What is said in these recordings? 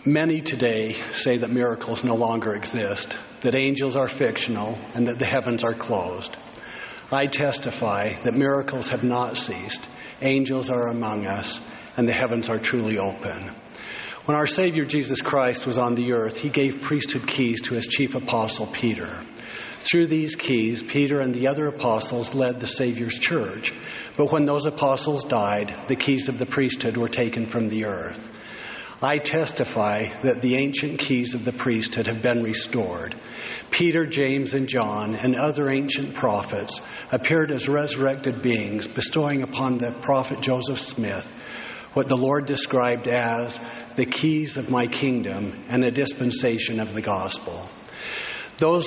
Many today say that miracles no longer exist, that angels are fictional, and that the heavens are closed. I testify that miracles have not ceased, angels are among us, and the heavens are truly open. When our Savior Jesus Christ was on the earth, he gave priesthood keys to his chief apostle, Peter. Through these keys, Peter and the other apostles led the Savior's church. But when those apostles died, the keys of the priesthood were taken from the earth. I testify that the ancient keys of the priesthood have been restored. Peter, James, and John, and other ancient prophets appeared as resurrected beings, bestowing upon the prophet Joseph Smith what the Lord described as the keys of my kingdom and a dispensation of the gospel. Those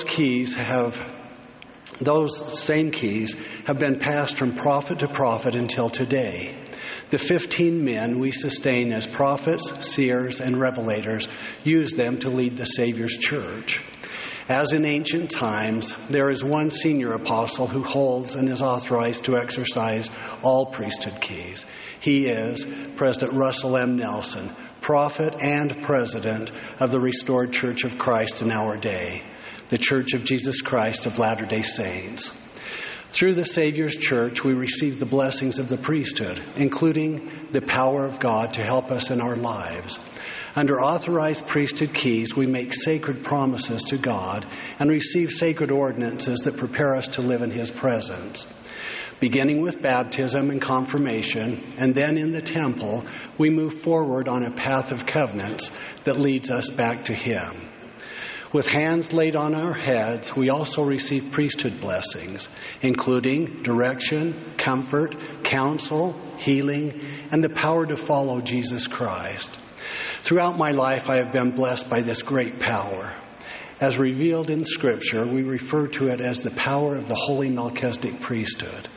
same keys have been passed from prophet to prophet until today. The 15 men we sustain as prophets, seers, and revelators use them to lead the Savior's church. As in ancient times, there is one senior apostle who holds and is authorized to exercise all priesthood keys. He is President Russell M. Nelson, prophet and president of the restored Church of Christ in our day, the Church of Jesus Christ of Latter-day Saints. Through the Savior's church, we receive the blessings of the priesthood, including the power of God to help us in our lives. Under authorized priesthood keys, we make sacred promises to God and receive sacred ordinances that prepare us to live in his presence. Beginning with baptism and confirmation, and then in the temple, we move forward on a path of covenants that leads us back to him. With hands laid on our heads, we also receive priesthood blessings, including direction, comfort, counsel, healing, and the power to follow Jesus Christ. Throughout my life, I have been blessed by this great power. As revealed in Scripture, we refer to it as the power of the holy Melchizedek priesthood.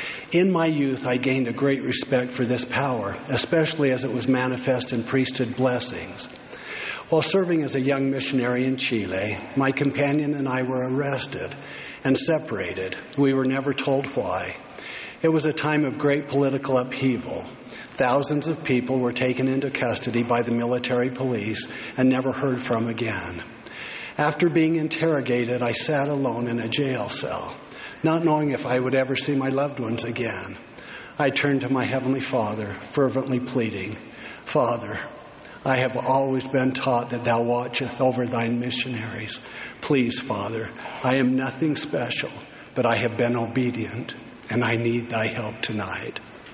In my youth, I gained a great respect for this power, especially as it was manifest in priesthood blessings. While serving as a young missionary in Chile, my companion and I were arrested and separated. We were never told why. It was a time of great political upheaval. Thousands of people were taken into custody by the military police and never heard from again. After being interrogated, I sat alone in a jail cell, not knowing if I would ever see my loved ones again. I turned to my Heavenly Father, fervently pleading, "Father, I have always been taught that thou watchest over thine missionaries. Please, Father, I am nothing special, but I have been obedient, and I need thy help tonight."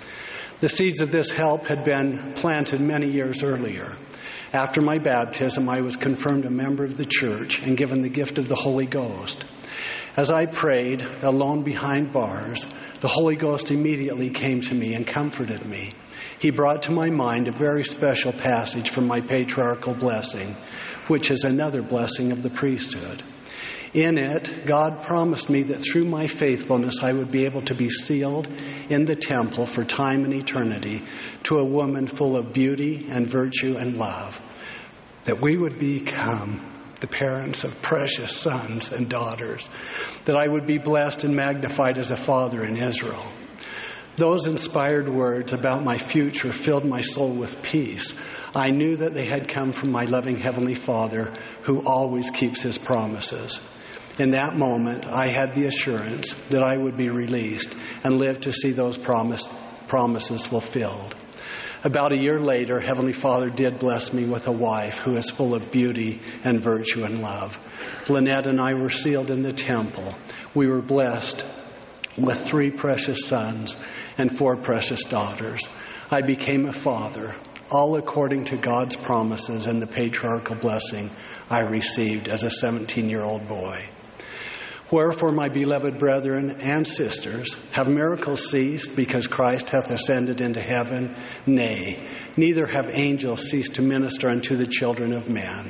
The seeds of this help had been planted many years earlier. After my baptism, I was confirmed a member of the church and given the gift of the Holy Ghost. As I prayed, alone behind bars, the Holy Ghost immediately came to me and comforted me. He brought to my mind a very special passage from my patriarchal blessing, which is another blessing of the priesthood. In it, God promised me that through my faithfulness, I would be able to be sealed in the temple for time and eternity to a woman full of beauty and virtue and love, that we would become the parents of precious sons and daughters, that I would be blessed and magnified as a father in Israel. Those inspired words about my future filled my soul with peace. I knew that they had come from my loving Heavenly Father, who always keeps his promises. In that moment, I had the assurance that I would be released and live to see those promises fulfilled. About a year later, Heavenly Father did bless me with a wife who is full of beauty and virtue and love. Lynette and I were sealed in the temple. We were blessed with 3 precious sons and 4 precious daughters. I became a father, all according to God's promises and the patriarchal blessing I received as a 17-year-old boy. Wherefore, my beloved brethren and sisters, have miracles ceased because Christ hath ascended into heaven? Nay, neither have angels ceased to minister unto the children of men.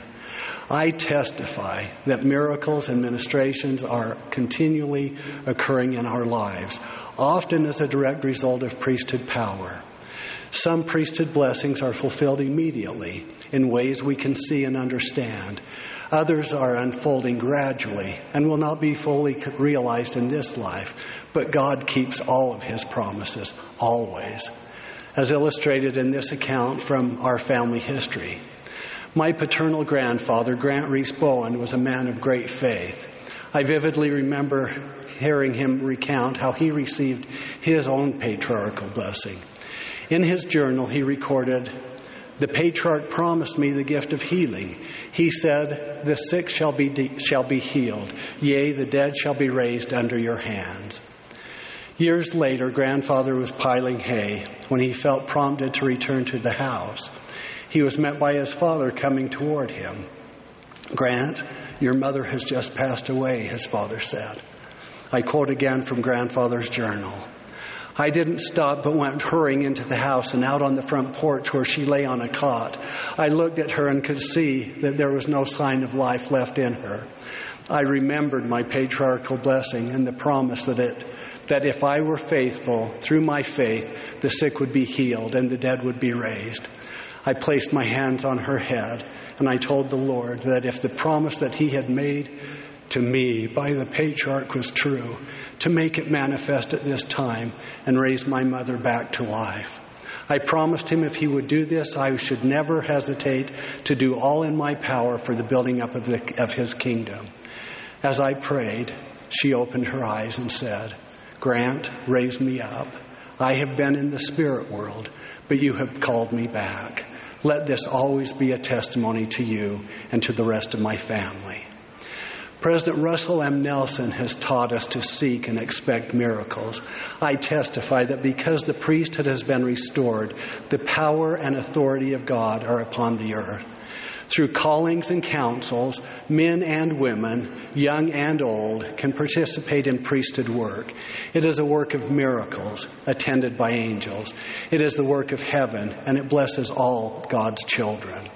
I testify that miracles and ministrations are continually occurring in our lives, often as a direct result of priesthood power. Some priesthood blessings are fulfilled immediately in ways we can see and understand. Others are unfolding gradually and will not be fully realized in this life, but God keeps all of his promises, always, as illustrated in this account from our family history. My paternal grandfather, Grant Reese Bowen, was a man of great faith. I vividly remember hearing him recount how he received his own patriarchal blessing. In his journal, he recorded, "The patriarch promised me the gift of healing. He said, 'The sick shall be healed. Yea, the dead shall be raised under your hands.'" Years later, grandfather was piling hay when he felt prompted to return to the house. He was met by his father coming toward him. "Grant, your mother has just passed away," his father said. I quote again from grandfather's journal. "I didn't stop but went hurrying into the house and out on the front porch where she lay on a cot. I looked at her and could see that there was no sign of life left in her. I remembered my patriarchal blessing and the promise that if I were faithful, through my faith, the sick would be healed and the dead would be raised. I placed my hands on her head and I told the Lord that if the promise that he had made to me by the patriarch was true, to make it manifest at this time and raise my mother back to life. I promised him if he would do this, I should never hesitate to do all in my power for the building up of his kingdom." As I prayed, she opened her eyes and said, "Grant, raise me up. I have been in the spirit world, but you have called me back. Let this always be a testimony to you and to the rest of my family." President Russell M. Nelson has taught us to seek and expect miracles. I testify that because the priesthood has been restored, the power and authority of God are upon the earth. Through callings and councils, men and women, young and old, can participate in priesthood work. It is a work of miracles, attended by angels. It is the work of heaven, and it blesses all God's children.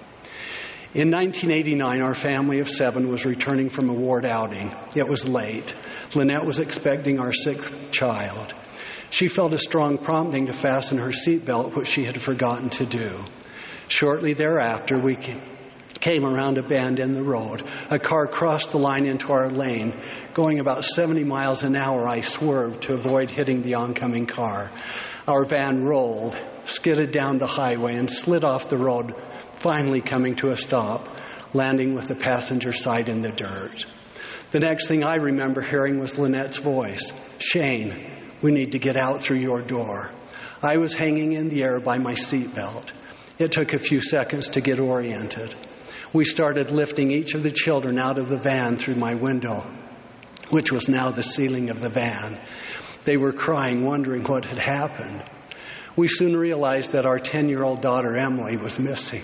In 1989, our family of 7 was returning from a ward outing. It was late. Lynette was expecting our 6th child. She felt a strong prompting to fasten her seatbelt, which she had forgotten to do. Shortly thereafter, we came around a bend in the road. A car crossed the line into our lane. Going about 70 miles an hour, I swerved to avoid hitting the oncoming car. Our van rolled, skidded down the highway, and slid off the road, finally coming to a stop, landing with the passenger side in the dirt. The next thing I remember hearing was Lynette's voice. "Shane, we need to get out through your door." I was hanging in the air by my seatbelt. It took a few seconds to get oriented. We started lifting each of the children out of the van through my window, which was now the ceiling of the van. They were crying, wondering what had happened. We soon realized that our 10-year-old daughter, Emily, was missing.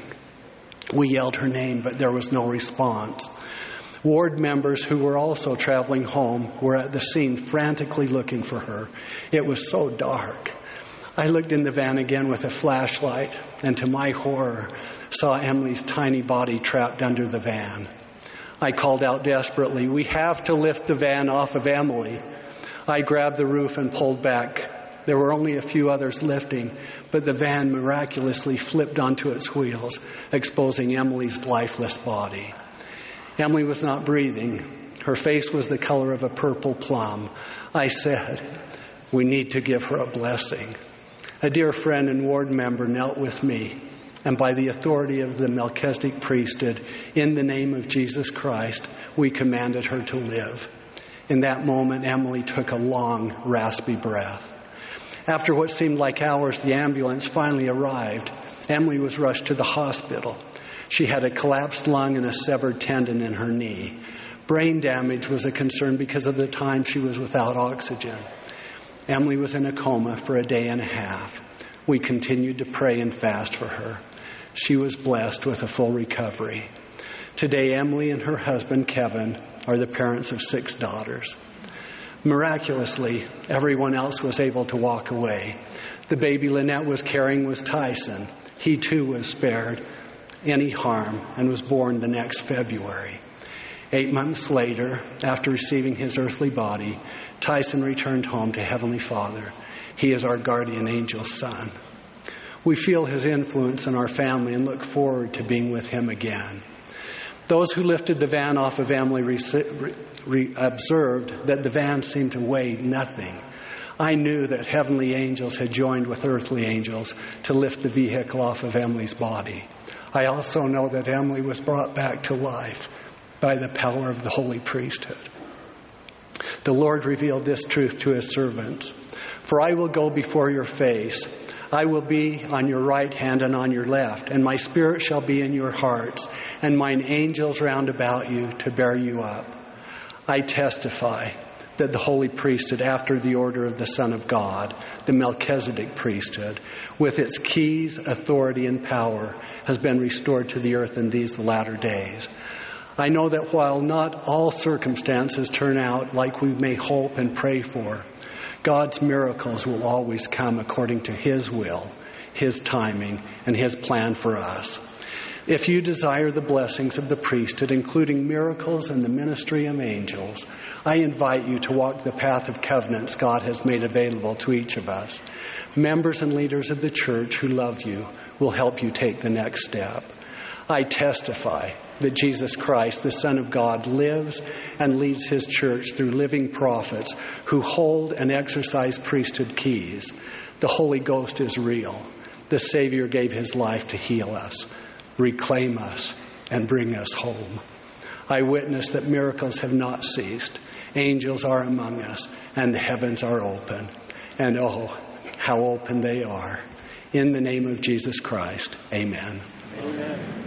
We yelled her name, but there was no response. Ward members who were also traveling home were at the scene frantically looking for her. It was so dark. I looked in the van again with a flashlight, and to my horror, saw Emily's tiny body trapped under the van. I called out desperately, "We have to lift the van off of Emily." I grabbed the roof and pulled back. There were only a few others lifting, but the van miraculously flipped onto its wheels, exposing Emily's lifeless body. Emily was not breathing. Her face was the color of a purple plum. I said, "We need to give her a blessing." A dear friend and ward member knelt with me, and by the authority of the Melchizedek priesthood, in the name of Jesus Christ, we commanded her to live. In that moment, Emily took a long, raspy breath. After what seemed like hours, the ambulance finally arrived. Emily was rushed to the hospital. She had a collapsed lung and a severed tendon in her knee. Brain damage was a concern because of the time she was without oxygen. Emily was in a coma for a day and a half. We continued to pray and fast for her. She was blessed with a full recovery. Today, Emily and her husband, Kevin, are the parents of 6 daughters. Miraculously, everyone else was able to walk away. The baby Lynette was carrying was Tyson. He too was spared any harm and was born the next February. 8 months later, after receiving his earthly body, Tyson returned home to Heavenly Father. He is our guardian angel son. We feel his influence in our family and look forward to being with him again. Those who lifted the van off of Emily observed that the van seemed to weigh nothing. I knew that heavenly angels had joined with earthly angels to lift the vehicle off of Emily's body. I also know that Emily was brought back to life by the power of the holy priesthood. The Lord revealed this truth to his servants. For I will go before your face. I will be on your right hand and on your left, and my spirit shall be in your hearts, and mine angels round about you to bear you up. I testify that the holy priesthood, after the order of the Son of God, the Melchizedek priesthood, with its keys, authority, and power, has been restored to the earth in these latter days. I know that while not all circumstances turn out like we may hope and pray for, God's miracles will always come according to his will, his timing, and his plan for us. If you desire the blessings of the priesthood, including miracles and the ministry of angels, I invite you to walk the path of covenants God has made available to each of us. Members and leaders of the church who love you will help you take the next step. I testify that Jesus Christ, the Son of God, lives and leads his church through living prophets who hold and exercise priesthood keys. The Holy Ghost is real. The Savior gave his life to heal us, reclaim us, and bring us home. I witness that miracles have not ceased. Angels are among us, and the heavens are open. And oh, how open they are. In the name of Jesus Christ, amen. Amen.